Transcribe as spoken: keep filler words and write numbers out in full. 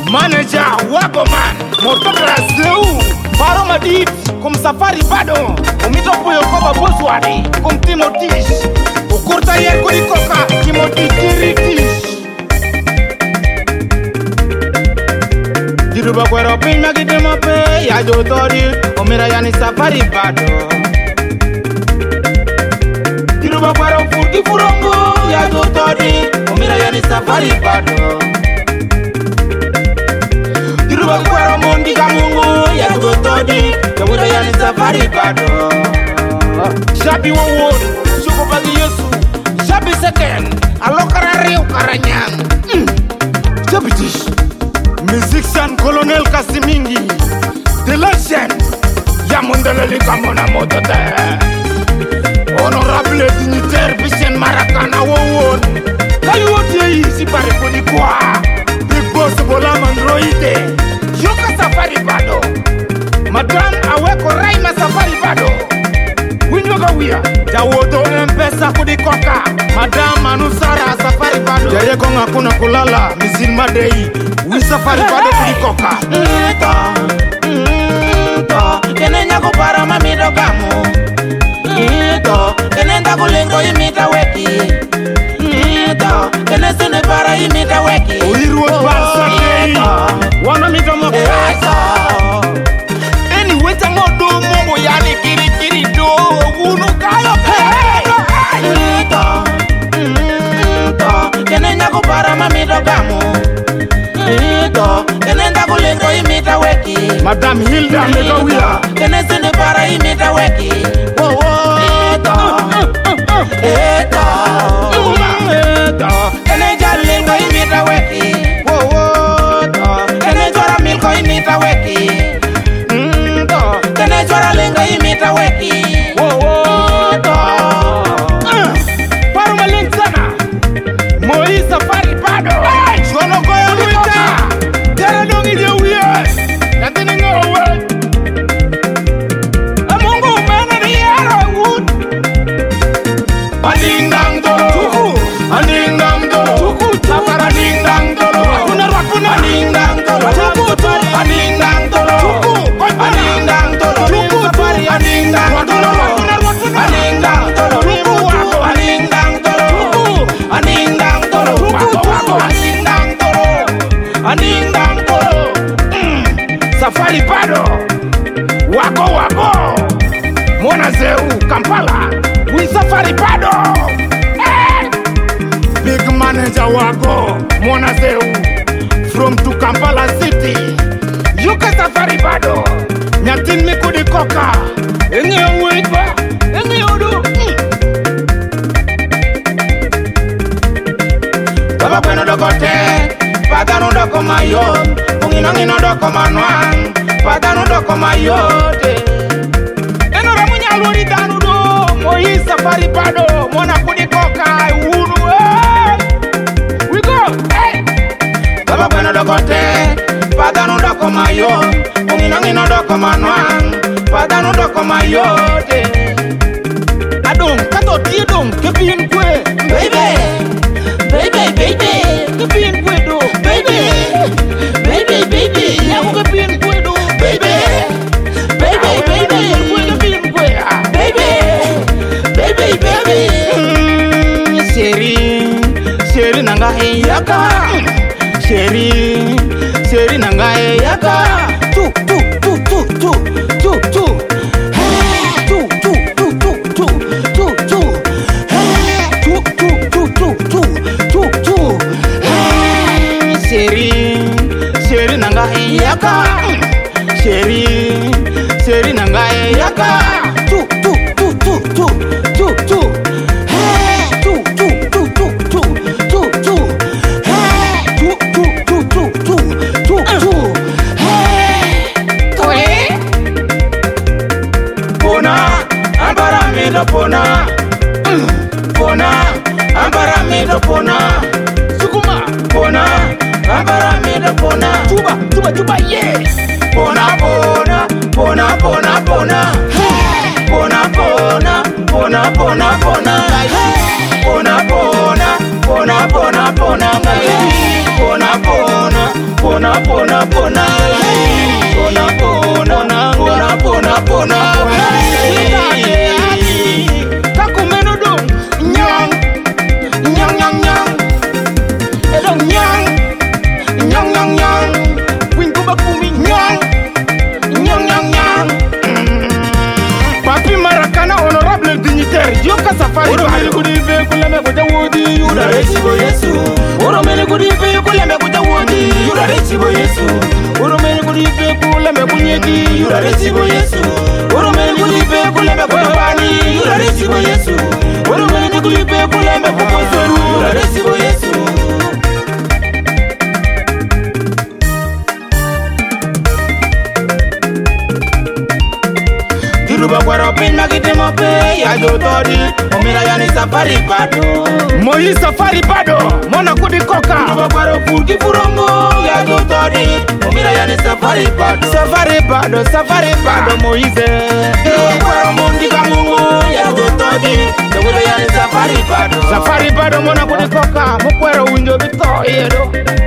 Manager Wagoman Motoka Zeu Faro Madid Kum Safari Bado Umito Puyo Koba Boswari Kum Timotish Ukurta Yer Kurikoka Timoti Kiritish Diruba Kwero Pima Gidemope Ya Jotori Omira Yani Safari Bado Diruba Kwero Furki Furongo Ya Jotori Omira Yani Safari Bado Diruba Kwero Mundi Kamungu Ya Jotori Omira Yani Safari Bado Shabi Wawon Suko Bagi Yesu Shabi Seken Alokara Riu Karanyang mm. Shabi Tish Musician Colonel Kasimingi The Legend Yamundeleli Kamona Motote Honorable dignitaire Bicien Marakana Wawon Kayuote Isi Pare Kodikwa Big Boss Bolam Androide Yoka Safari Bado Madame Aweko Raima Safari Bado Winyoga Wia Jawoto Mpesa Kodikoka Madame Anusara Safari Bado Jaye Konga Kuna Kulala Misil Madei Wi Safari Bado Kodikoka Nto Nto Kene nyako para mamido kamu Nto Kene ndako lengo imita weki Nto Kene sune para imita weki Uiru Barsa Nto Wana mita mokasa Anyway tango do momo yani kiri kiri do Unu kayo Nto Nto Kene nyako para mamido kamu Nto Kene ndako lengo imita weki Madame Hilda Megawia Kene sune para imita weki Wo wo Eto Eto Eto Kene jalengo imita weki Wo wo Kene jora milko imita weki Nto Kene jora lengo imita weki Wo wo Paruma Linksana Moi Safari Bado Shono Goya Luita Tera Dongi Dia Wia Natini Ngowe Amungu Mena Riara Wood Adindang Dolo Tuku Adindang Dolo Tuku Safari Adindang Dolo Rakuna Rakuna Adindang Dolo Tuku Tuku Adindang Dolo Tuku Adindang Dolo Tuku Safari Adindang Dolo Rakuna Rakuna Adindang Dolo Tuku Adindang Dolo Tuku Adindang Dolo Tuku Adindang Dolo Adindang Dolo Safari Bado Wako wako Mona Zeu Kampala Wi Safari Bado eh! Big Manager wako Mona Zeu From to Kampala City Yuka Safari Bado Nyatin Mikudi Koka Enye uwekwa Enye udu mm. Baba kweno dokote Padano doko mayon Ungino ngino doko manuang Padano doko mayote Eno ramunya alwari danu do Moi Safari Bado Mona Kudikoka Unu hey! We go hey! Baba kweno dokote Padano doko mayon Ungino ngino doko manuang Padano doko mayote Adong kato tie dong Kepin kwe Baby Baby baby Kepin kwe do Baby Baby baby Nyaku kepin kwe do Baby Baby baby Kepin kwe Baby Baby baby Seri Seri nanga yaka Seri Seri nanga yaka Tu tu tu tu tu tu tu Tu tu tu tu tu tu tu Tu tu tu tu tu tu tu Seri Seri nanga yaka Seri Seri nanga yaka Tu tu tu tu tu tu tu Tu tu tu tu tu tu tu Tu tu tu tu tu tu tu Toe Pona Ambara mido pona Pona Ambara mido pona Sukuma Pona Ambara mido pona Tuba Tuba Tuba yeah Pona pona Pona pona pona Pona pona Pona pona pona Pona pona Pona pona pona Pona pona pona pona pona pona pona pona pona takumeno dong nyang nyang nyang nyang edong nyang nyang nyang nyang wingu bakumi nyang nyang nyang nyang papi marakana honorable dignitaire joka safari oro mele kudi ve kulame ko jawodi yura resibo yesu oro mele kudi ve kulame ko jawodi yura resibo yesu oro mele kudi ve kulame ko nyedi yura resibo yesu oro mele kudi ve kulame ko bani yura resibo yesu oro mele kudi ve kulame ko koseru yura resibo yesu Duruba kwaro pina kitemo pe ya jotori omira yani safari pado Moi safari pado mona kudi koka Duruba kwaro fuki furongo ya jotori omira yani safari pado Safari pado safari pado Moise Duruba kwaro mundi kamungu ya jotori omira yani safari pado Safari pado mona kudi koka mukwero unjo bito yedo